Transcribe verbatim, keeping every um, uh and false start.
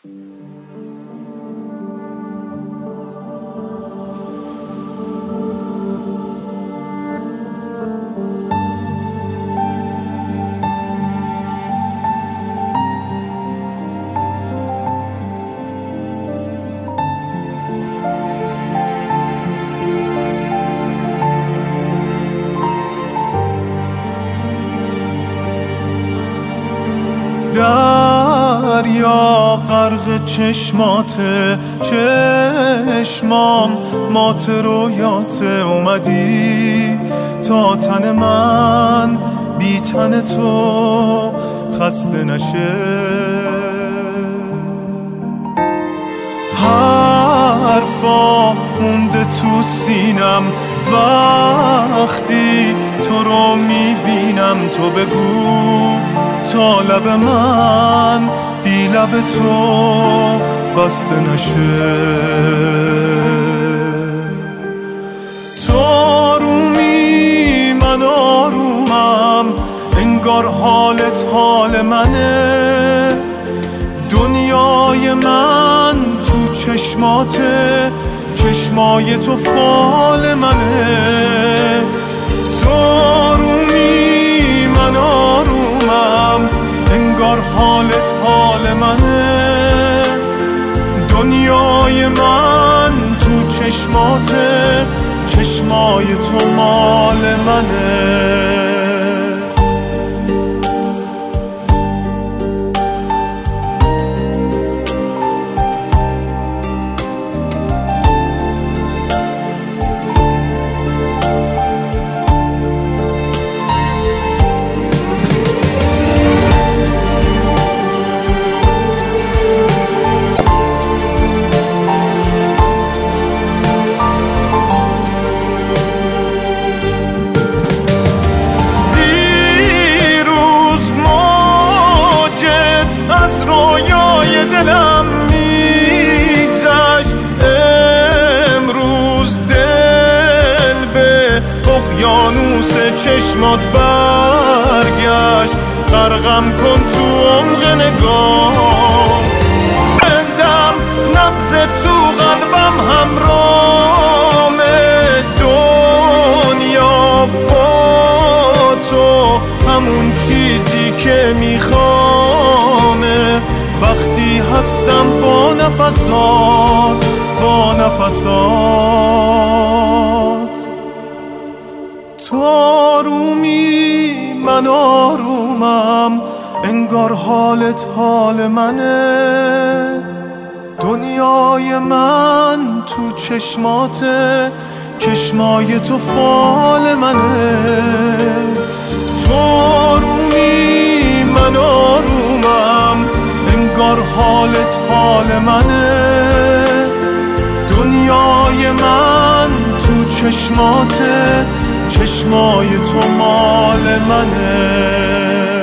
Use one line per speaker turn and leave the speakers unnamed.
دریا غرق چشماته، چشمام مات رویاته. اومدی تا تن من بی تن تو خسته نشه. حرفا مونده تو سینم وقتی تو رو میبینم. تو بگو تا لب من بی لب تو بسته نشه. تو آرومی من آرومم، انگار حالت حال منه. دنیای من تو چشماته، چشمای تو فال منه. تو آرومی من آرومم، انگار حالت حال منه. دنیای من تو چشماته، چشمای تو مال منه. دلم میگذشت، امروز دل به اقیانوس چشمات برگشت. غرقم کن تو عمق نگاه، بندم نبض تو قلبم همرام. دنیا با تو همون چیزی که میخوامه. وقتی هستم با نفسات، با نفسات. تو آرومی من آرومم، انگار حالت حال منه. دنیای من تو چشماته، چشمای تو فال منه. تو آرومی من آرومم، انگار حالت حال منه. دنیای من تو چشماته، چشمای تو مال منه.